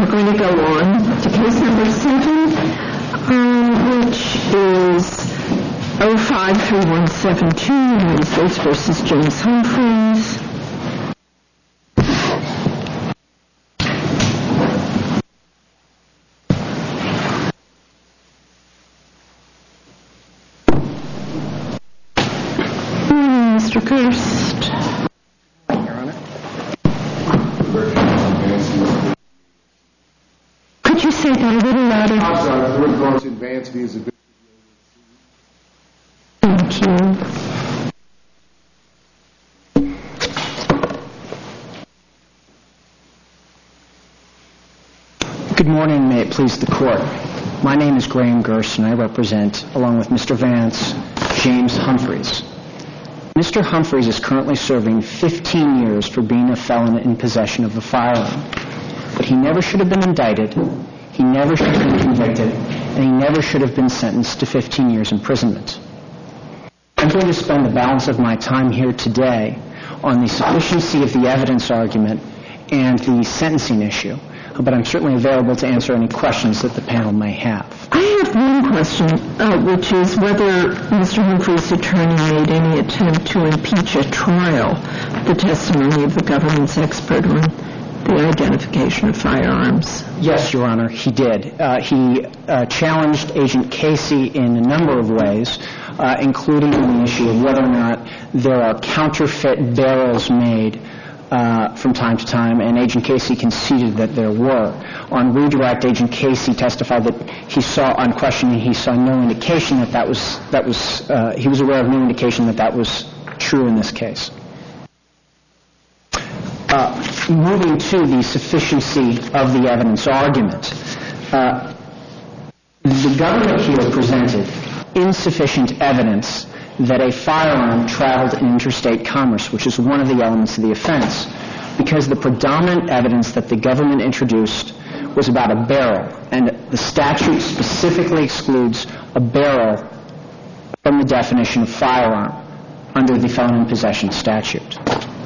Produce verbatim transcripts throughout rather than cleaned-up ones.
we're going to go on to case number seven, um, which is oh five three one seven two, United States versus James Humphreys. Mister Kirst. Your Honor. Could you say that a little louder? I'm sorry, we're going to advance these a bit. Thank you. Good morning, may it please the Court. My name is Graham Gerst, and I represent, along with Mister Vance, James Humphreys. Mister Humphreys is currently serving fifteen years for being a felon in possession of a firearm. But he never should have been indicted, he never should have been convicted, and he never should have been sentenced to fifteen years imprisonment. I'm going to spend the balance of my time here today on the sufficiency of the evidence argument and the sentencing issue, but I'm certainly available to answer any questions that the panel may have. I have one question, uh, which is whether Mister Humphreys' attorney made any attempt to impeach at trial the testimony of the government's expert on the identification of firearms. Yes, Your Honor, he did. Uh, he uh, challenged Agent Casey in a number of ways, uh, including the issue of whether or not there are counterfeit barrels made Uh, from time to time, and Agent Casey conceded that there were. On redirect, Agent Casey testified that he saw, on questioning, he saw no indication that that was, that was uh, he was aware of no indication that that was true in this case. Uh, moving to the sufficiency of the evidence argument, uh, the government here presented insufficient evidence that a firearm traveled in interstate commerce, which is one of the elements of the offense, because the predominant evidence that the government introduced was about a barrel, and the statute specifically excludes a barrel from the definition of firearm under the felon in possession statute.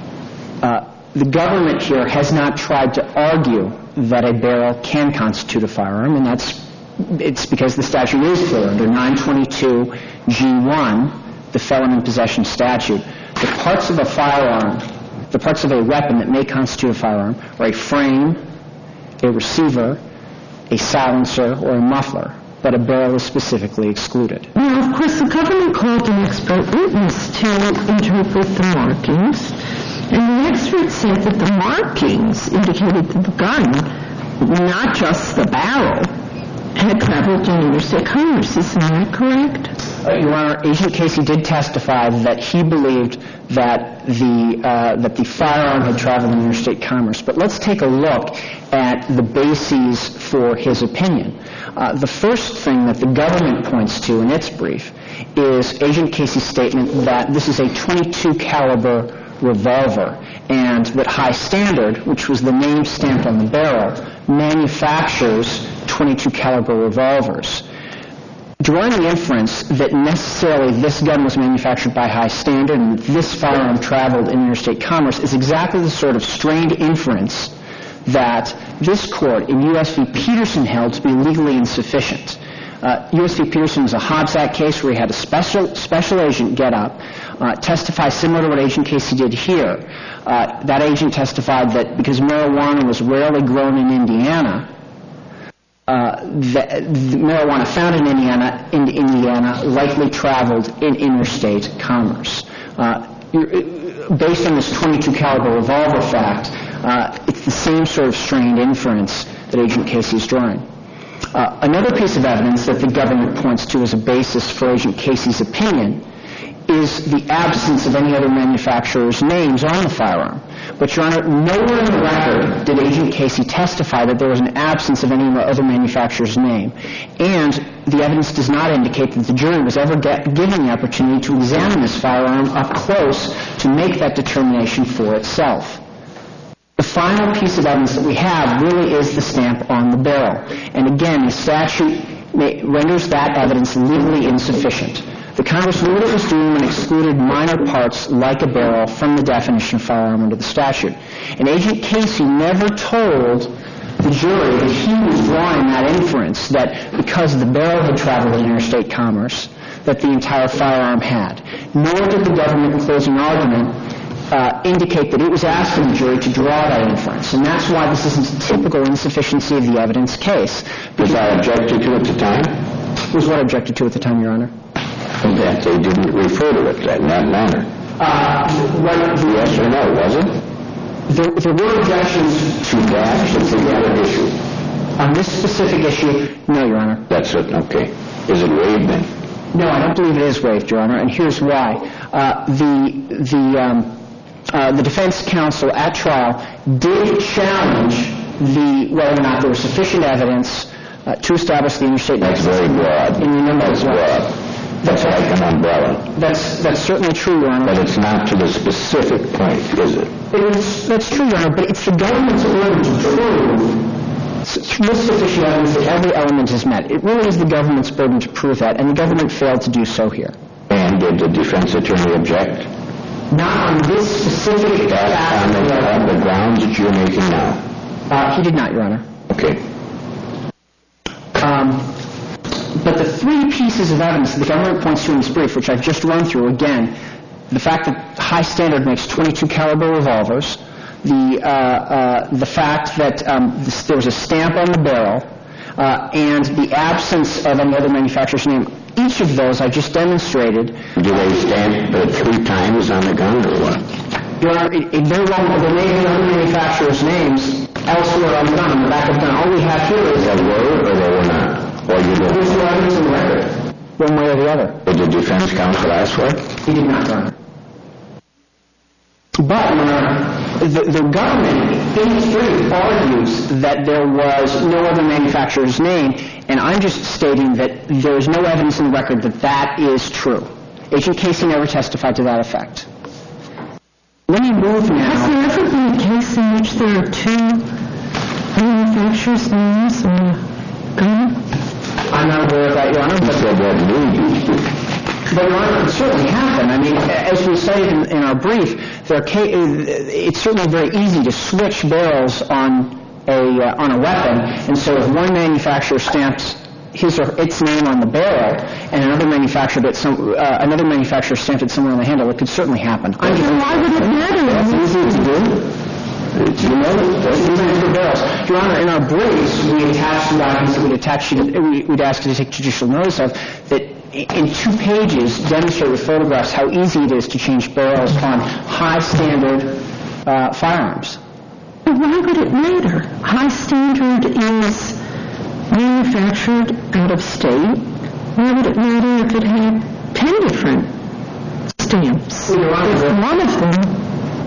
Uh, the government here has not tried to argue that a barrel can constitute a firearm, and that's it's because the statute is clear. Under nine twenty-two G one, the felon in possession statute, the parts of a firearm, the parts of a weapon that may constitute a firearm are a frame, a receiver, a silencer, or a muffler, but a barrel is specifically excluded. Now, of course, the government called an expert witness to interpret the markings, and the expert said that the markings indicated that the gun, not just the barrel, had traveled in interstate commerce. Isn't that correct? Uh, Your Honor, Agent Casey did testify that he believed that the uh, that the firearm had traveled in interstate commerce. But let's take a look at the bases for his opinion. Uh, the first thing that the government points to in its brief is Agent Casey's statement that this is a twenty-two caliber revolver, and that High Standard, which was the name stamped on the barrel, manufactures twenty-two caliber revolvers. Drawing the inference that necessarily this gun was manufactured by High Standard and this firearm traveled in interstate commerce is exactly the sort of strained inference that this court in U S v. Peterson held to be legally insufficient. Uh, U S v. Peterson was a Hobbs Act case where he had a special special agent get up, uh, testify similar to what Agent Casey did here. Uh, that agent testified that because marijuana was rarely grown in Indiana, uh, the, the marijuana found in Indiana, in Indiana likely traveled in interstate commerce. Uh, based on this twenty-two caliber revolver fact, uh, it's the same sort of strained inference that Agent Casey is drawing. Uh, another piece of evidence that the government points to as a basis for Agent Casey's opinion is the absence of any other manufacturer's names on the firearm. But, Your Honor, nowhere in the record did Agent Casey testify that there was an absence of any other manufacturer's name. And the evidence does not indicate that the jury was ever get, given the opportunity to examine this firearm up close to make that determination for itself. The final piece of evidence that we have really is the stamp on the barrel. And again, the statute may, renders that evidence legally insufficient. The Congress knew what it was doing when it excluded minor parts like a barrel from the definition of firearm under the statute. And Agent Casey never told the jury that he was drawing that inference that because the barrel had traveled in interstate commerce, that the entire firearm had. Nor did the government in closing argument uh, indicate that it was asking the jury to draw that inference. And that's why this isn't a typical insufficiency of the evidence case. Was that objected to at the time? Was what objected to at the time, Your Honor? That they didn't refer to it in that manner. Uh, right, yes or no, was it? There, there were objections to that specific issue. On this specific issue, no, Your Honor. That's it, okay. Is it waived then? No, I don't believe it is waived, Your Honor, and here's why. Uh, the, the, um, uh, the defense counsel at trial did challenge the, whether or not there was sufficient evidence uh, to establish the interstate That's very broad. In the number That's well. broad. That's like an umbrella. That's, that's certainly true, Your Honor. But it's not to the specific point, is it? It is, that's true, Your Honor, but it's the government's burden to prove with sufficient evidence that every element is met. It really is the government's burden to prove that, and the government failed to do so here. And did the defense attorney object? Not on this specific fact. On the, on the grounds that you're making now? Uh, he did not, Your Honor. Okay. Um, but the three pieces of evidence that the government points to in this brief, which I've just run through, again, the fact that High Standard makes twenty-two caliber revolvers, the, uh, uh, the fact that um, this, there was a stamp on the barrel, uh, and the absence of any other manufacturer's name. Each of those I just demonstrated. Do they stamp uh, three times on the gun or what? Your Honor, it, it very well, there may be other manufacturers' names elsewhere on the gun, on the back of the gun. All we have here is... They were or they were not? Or you don't? There's no evidence in the record, one way or the other. Did the defense counsel ask for it? He did not, Your Honor. But, Your Honor, the, the government, in its brief, argues that there was no other manufacturer's name, and I'm just stating that there is no evidence in the record that that is true. Agent Casey never testified to that effect. Let me move now. Has there ever been a case in which there are two manufacturers' names on a gun? I'm not aware of that, Your Honor. But said that maybe. But, Your Honor, it certainly happened. I mean, as we cited in, in our brief, there are ca- it's certainly very easy to switch barrels on a uh, on a weapon, and so if one manufacturer stamps his or its name on the barrel, and another manufacturer that some uh, another manufacturer stamped it somewhere on the handle, it could certainly happen. But then why would it matter? That's easy to do. You know, that's barrels. Your Honor, in our briefs, we attached the documents that we'd attach you to, we, we'd ask you to take judicial notice of, that in two pages demonstrate with photographs how easy it is to change barrels on high standard uh, firearms. But why would it matter? High Standard is manufactured out of state. Why would it matter if it had ten different stamps? Well, Your Honor, if one of them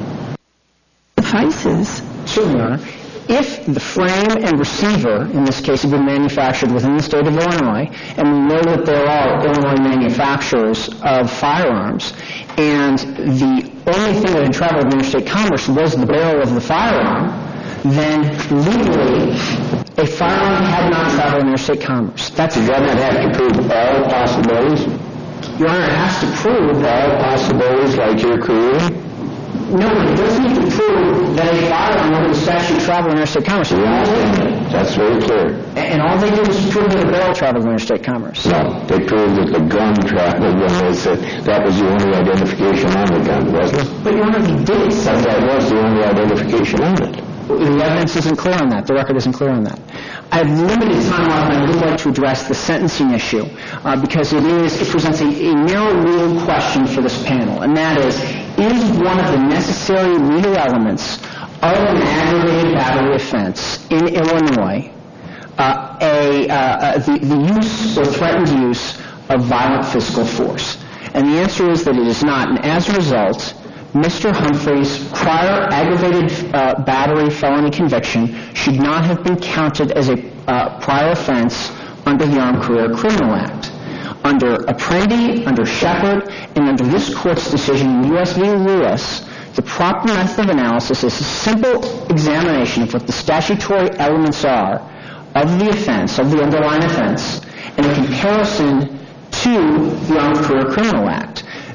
suffices. Certainly, Your Honor. If the frame and receiver, in this case, have been manufactured within the state of Illinois, and we know that there are Illinois manufacturers of firearms, and the only thing that had traveled in interstate commerce was the barrel of the firearm, then legally, a firearm had not traveled in interstate commerce. That's Does that have to prove all possibilities? Your Honor, it has to prove All possibilities like you're creating? No, it doesn't need to prove that a firearm under the statute traveled in interstate commerce. We understand. That's very clear. And all they did was prove that a barrel traveled in interstate commerce. No, they proved that the gun traveled when they said that was the only identification on the gun, wasn't it? But, Your Honor, they did say But that was the only identification on it. The evidence isn't clear on that. The record isn't clear on that. I have limited time left, and I would like to address the sentencing issue uh, because it is it presents a, a narrow legal question for this panel, and that is, is one of the necessary legal elements of an aggravated battery offense in Illinois uh, a uh, the, the use or threatened use of violent physical force? And the answer is that it is not, and as a result, Mister Humphrey's prior aggravated uh, battery felony conviction should not have been counted as a uh, prior offense under the Armed Career Criminal Act. Under Apprendi, under Shepard, and under this Court's decision in U S v. Lewis, the proper method of analysis is a simple examination of what the statutory elements are of the offense, of the underlying offense, and a comparison to the Armed Career Criminal Act.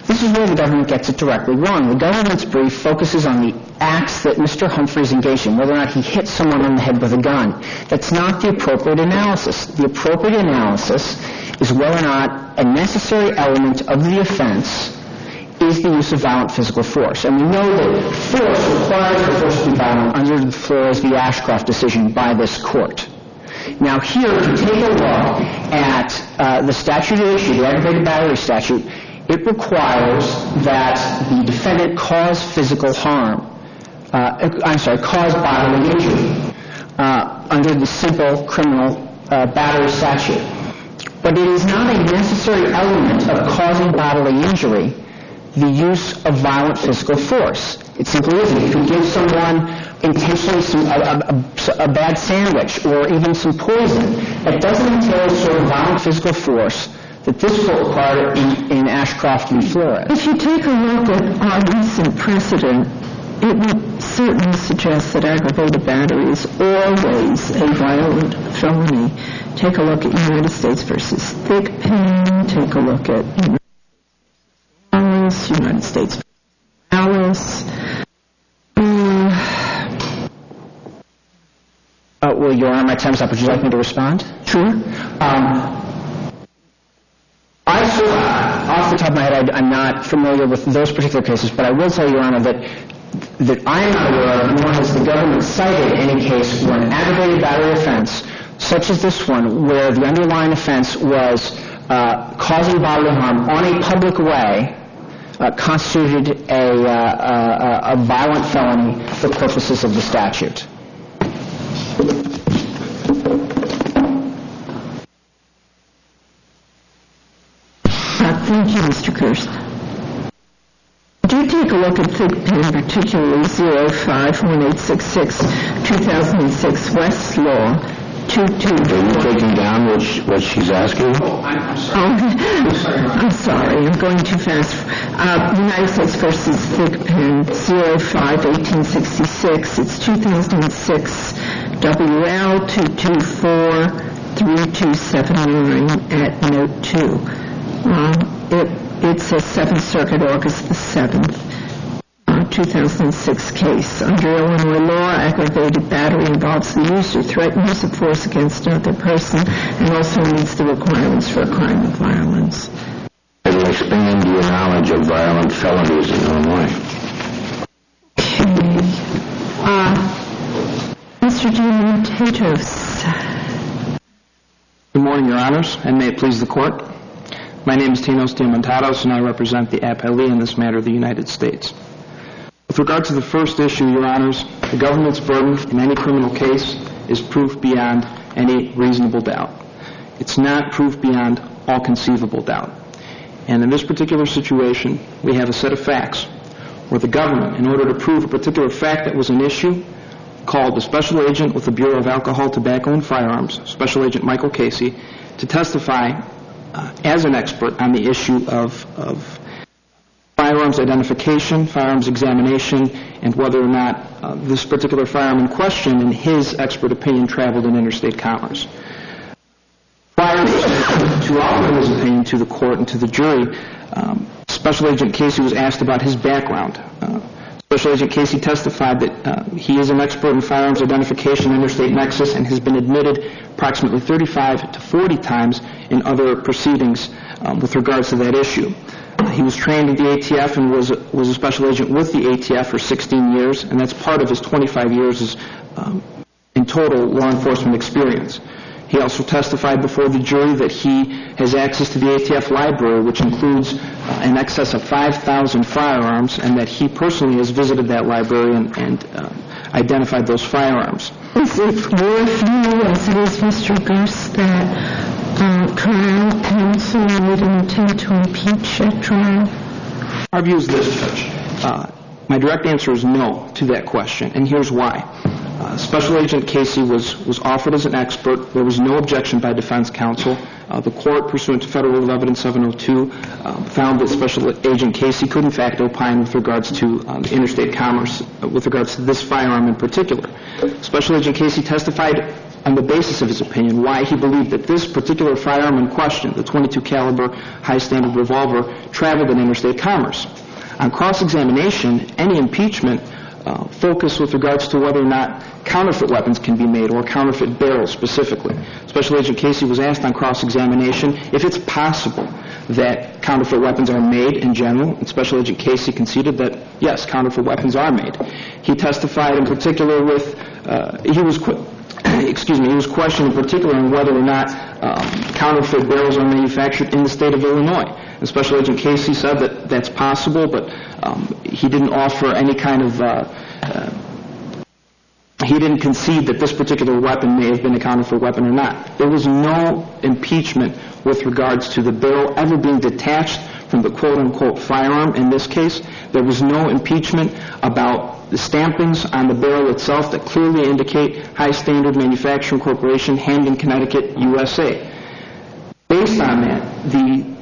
This is where the government gets it directly wrong. The government's brief focuses on the acts that Mister Humphreys engaged in, whether or not he hit someone on the head with a gun. That's not the appropriate analysis. The appropriate analysis is whether or not a necessary element of the offense is the use of violent physical force. And we know that force requires the force to be violent under the Flores v. Ashcroft decision by this court. Now here, if you take a look at uh, the statute at issue, the aggravated battery statute, it requires that the defendant cause physical harm, uh, I'm sorry, cause bodily injury uh, under the simple criminal uh, battery statute. But it is not a necessary element of causing bodily injury the use of violent physical force. It simply isn't. If you give someone intentionally some, a, a, a bad sandwich or even some poison, that doesn't entail sort of violent physical force that this court required in, in Ashcroft v. Flores. If you take a look at our recent precedent, it would certainly suggest that aggravated battery is always a violent felony. Take a look at United States versus Thigpen. Take a look at Alice, United States versus Alice. Uh, uh, well, Your Honor, my time's up. Would you like me to respond? Sure. Um, I, uh, off the top of my head, I, I'm not familiar with those particular cases, but I will tell Your Honor that that I am not aware of, nor has the government cited any case where an aggravated battery offense, such as this one, where the underlying offense was uh, causing bodily harm on a public way, uh, constituted a, uh, a, a violent felony for purposes of the statute. Thank you, Mister Kirst. Do take a look at Thigpen, particularly zero five one eight six six two thousand six Westlaw two two. Are you taking down what, she, what she's asking? Oh, I'm, I'm sorry. Oh, I'm sorry. I'm going too fast. Uh, United States versus Thigpen zero five eighteen sixty six. It's two thousand six W L two two four three two seven nine at note two. Um, it, it's a Seventh Circuit, August the seventh, uh, two thousand six case. Under Illinois law, aggravated battery involves the use or threatened use of force against another person and also meets the requirements for a crime of violence. It'll expand your knowledge of violent felonies in Illinois. Okay. Uh, Mister Diamantadis. Good morning, Your Honors, and may it please the Court. My name is Tinos Diamantados, and I represent the appellee in this matter, the United States. With regard to the first issue, Your Honors, the government's burden in any criminal case is proof beyond any reasonable doubt. It's not proof beyond all conceivable doubt. And in this particular situation, we have a set of facts where the government, in order to prove a particular fact that was an issue, called a special agent with the Bureau of Alcohol, Tobacco, and Firearms, Special Agent Michael Casey, to testify Uh, as an expert on the issue of, of firearms identification, firearms examination, and whether or not uh, this particular firearm in question, in his expert opinion, traveled in interstate commerce. Prior to offering his opinion to the court and to the jury, um, Special Agent Casey was asked about his background. Uh, Special Agent Casey testified that uh, he is an expert in firearms identification, interstate nexus, and has been admitted approximately thirty-five to forty times in other proceedings um, with regards to that issue. Uh, he was trained at the A T F and was was a special agent with the A T F for sixteen years, and that's part of his twenty-five years is, um, in total law enforcement experience. He also testified before the jury that he has access to the A T F library, which includes uh, in excess of five thousand firearms, and that he personally has visited that library and, and uh, identified those firearms. Is it your view, as it is Mister Gust, that uh, trial counsel would intend to impeach at trial? Our view is this, Judge. Uh, my direct answer is no to that question, and here's why. Uh, Special Agent Casey was, was offered as an expert. There was no objection by defense counsel. Uh, the court, pursuant to Federal Rule of Evidence seven oh two, uh, found that Special Agent Casey could in fact opine with regards to um, interstate commerce, uh, with regards to this firearm in particular. Special Agent Casey testified on the basis of his opinion, why he believed that this particular firearm in question, the twenty-two caliber high-standard revolver, traveled in interstate commerce. On cross-examination, any impeachment uh, focused with regards to whether or not counterfeit weapons can be made, or counterfeit barrels specifically. Special Agent Casey was asked on cross-examination if it's possible that counterfeit weapons are made in general, and Special Agent Casey conceded that, yes, counterfeit weapons are made. He testified in particular with, uh, he was, qu- excuse me, he was questioned in particular on whether or not um, counterfeit barrels are manufactured in the state of Illinois. And Special Agent Casey said that that's possible, but um, he didn't offer any kind of, uh, uh, he didn't concede that this particular weapon may have been a counterfeit weapon or not. There was no impeachment with regards to the barrel ever being detached from the quote-unquote firearm in this case. There was no impeachment about the stampings on the barrel itself that clearly indicate High Standard Manufacturing Corporation, Hamden, Connecticut, U S A. Based on that, the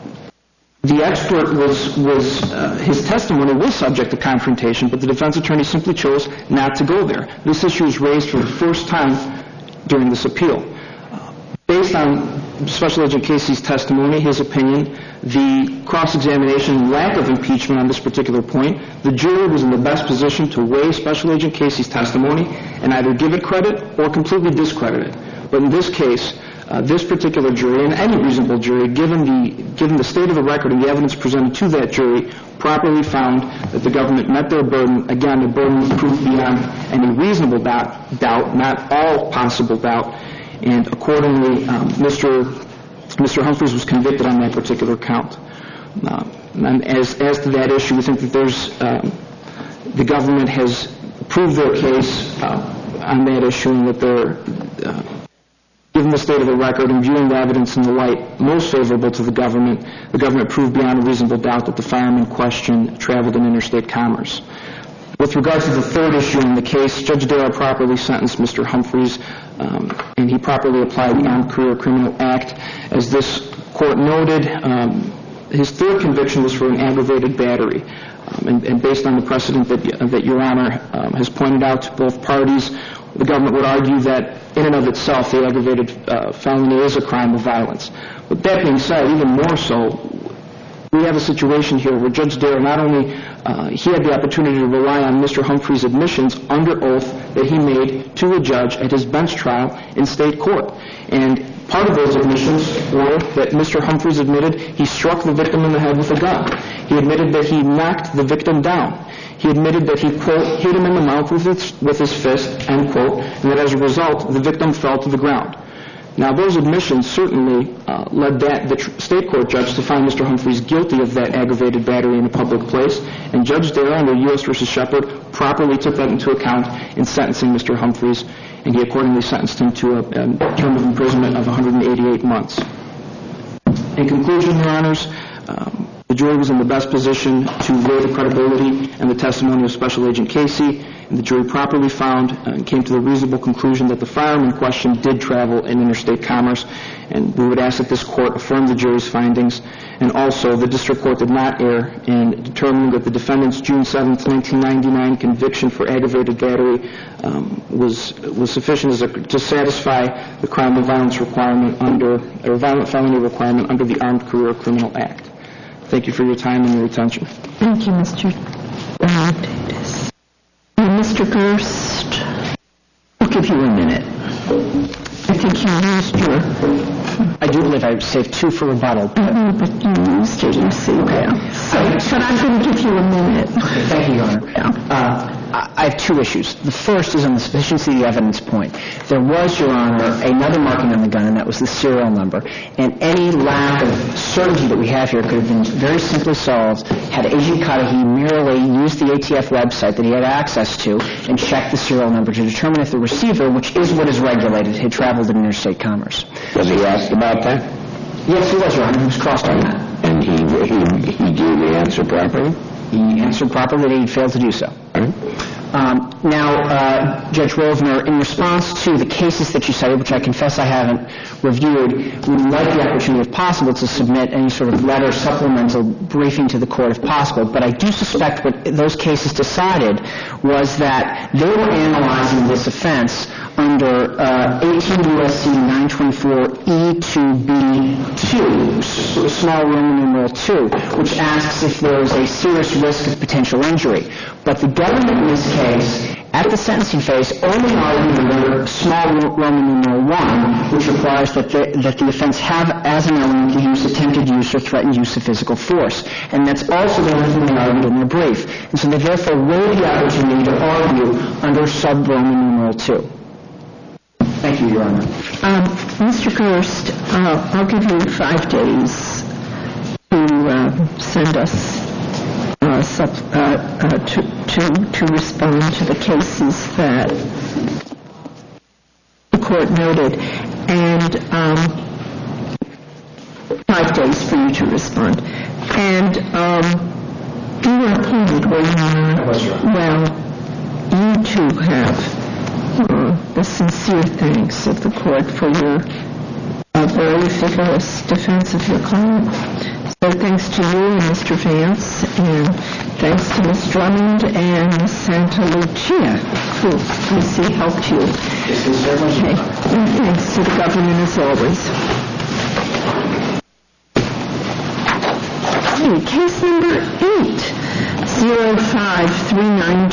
The expert was, was uh, his testimony was subject to confrontation, but the defense attorney simply chose not to go there. This issue was raised for the first time during this appeal. Uh, based on Special Agent Casey's testimony, his opinion, the cross-examination lack of impeachment on this particular point, the jury was in the best position to weigh Special Agent Casey's testimony and either give it credit or completely discredit it. But in this case, Uh, this particular jury, and any reasonable jury, given the given the state of the record and the evidence presented to that jury, properly found that the government met their burden. Again, the burden was proved beyond any reasonable doubt, doubt, not all possible doubt, and accordingly, um, Mister Mister Humphreys was convicted on that particular count. Uh, and as as to that issue, we think that there's um, the government has proved their case uh, on that issue, and that they're uh, given the state of the record and viewing the evidence in the light most favorable to the government, the government proved beyond a reasonable doubt that the firearm in question traveled in interstate commerce. With regard to the third issue in the case, Judge Darrow properly sentenced Mister Humphreys, um, and he properly applied the Armed Career Criminal Act. As this court noted, um, his third conviction was for an aggravated battery. Um, and, and based on the precedent that, that Your Honor um, has pointed out to both parties, the government would argue that in and of itself the aggravated uh, felony is a crime of violence. But that being said, even more so, we have a situation here where Judge Darrow not only uh, he had the opportunity to rely on Mister Humphrey's admissions under oath that he made to a judge at his bench trial in state court. And part of those admissions were that Mister Humphreys admitted he struck the victim in the head with a gun. He admitted that he knocked the victim down. He admitted that he, quote, hit him in the mouth with his, with his fist, end quote, and that as a result, the victim fell to the ground. Now, those admissions certainly uh, led that, the tr- state court judge to find Mister Humphreys guilty of that aggravated battery in a public place, and Judge Darrow under U S versus Shepard properly took that into account in sentencing Mister Humphreys, and he accordingly sentenced him to a, a term of imprisonment of one hundred eighty-eight months. In conclusion, Your Honors, um, the jury was in the best position to weigh the credibility and the testimony of Special Agent Casey, and the jury properly found uh, and came to the reasonable conclusion that the firearm in question did travel in interstate commerce, and we would ask that this court affirm the jury's findings. And also, the district court did not err in determining that the defendant's June seventh, nineteen ninety-nine conviction for aggravated battery um, was was sufficient as a, to satisfy the crime of violence requirement under, or violent felony requirement under the Armed Career Criminal Act. Thank you for your time and your attention. Thank you, Mister Uh, Davis. Uh, Mister Gerst, I'll give you a minute. I think you used your... I do believe I saved two for rebuttal. Uh, but you used it, you see that. So, but I'm going to give you a minute. Okay, thank you, Your Honor. Yeah. Uh, I have two issues. The first is on the sufficiency of the evidence point. There was, Your Honor, another marking on the gun, and that was the serial number. And any lack of certainty that we have here could have been very simply solved had Agent Cudahy merely used the A T F website that he had access to and checked the serial number to determine if the receiver, which is what is regulated, had traveled in interstate commerce. Was he asked about that? Yes, he was, Your Honor. He was crossed on that. And he, he, he gave the answer properly? He answered properly that he failed to do so. Um, now, uh, Judge Rovner, in response to the cases that you cited, which I confess I haven't reviewed, we would like the opportunity, if possible, to submit any sort of letter supplemental briefing to the court, if possible. But I do suspect what those cases decided was that they were analyzing this offense under uh, eighteen U S C nine twenty-four E two B two, s- small Roman numeral two, which asks if there is a serious risk of potential injury. But the government in this case, at the sentencing phase, only argued under small Roman numeral one, which requires that the, that the offense have as an element the use, attempted use, or threatened use of physical force. And that's also the only thing they argued in their brief. And so they therefore waived the opportunity to argue under sub-Roman numeral two. Thank you, Your Honor. Um, Mister Gerst, uh, I'll give you five days to uh, send us uh, sub, uh, uh, to, to to respond to the cases that the court noted, and um, five days for you to respond. And um, you were appointed, were you not? I was, Your Honor. Well, you too have Uh, the sincere thanks of the court for your uh, very vigorous defense of your client. So thanks to you and Mister Vance, and thanks to Miz Drummond and Miz Santa Lucia, who we see helped you. Okay. And thanks to the government as always. Okay, case number eight, zero five three nine.